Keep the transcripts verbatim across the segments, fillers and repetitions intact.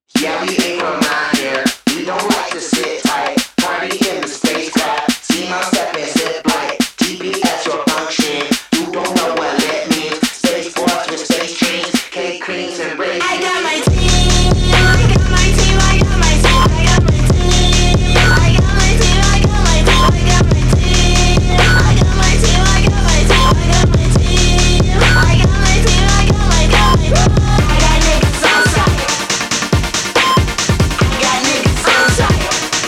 Yeah, we ain't from out here. We don't like to sit tight. Party in the spacecraft. See my step and zip like G P S your function. You don't know what lit means. Space force with space dreams. Cake creams and brains. I got my team. I got my team. I got my team. I got my team. I got my team. I got my team. I got my team. I got my team. I got my team. I got my team. I got my team. I got my team. I got niggas on site. I got niggas on site.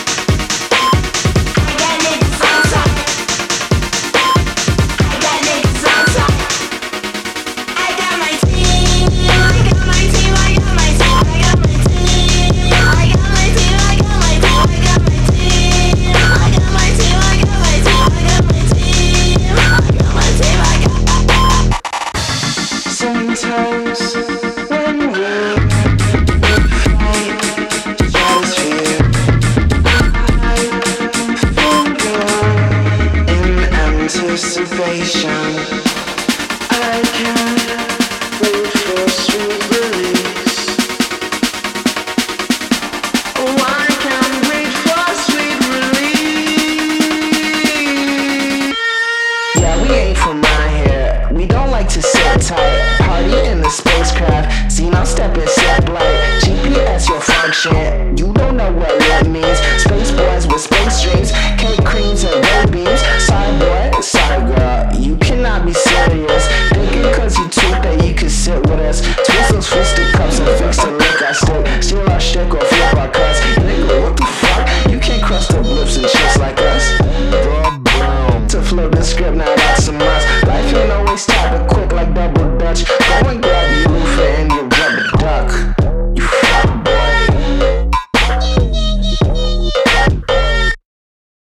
I got niggas on site. I got niggas on site. I got my team. I got my team. I got my team. I got my team. I got my team. I got my team. I got my team. I got my team. I got my team. I got my team. I got my team. I got. Sometimes when we're fight, just feel I in anticipation. I can't wait for sweet release. Oh, I can't wait for sweet release. Yeah, we ain't from out here. We don't like to sit tight. Party in the spacecraft. See now step and step like G P S your function. You don't know what that means. Space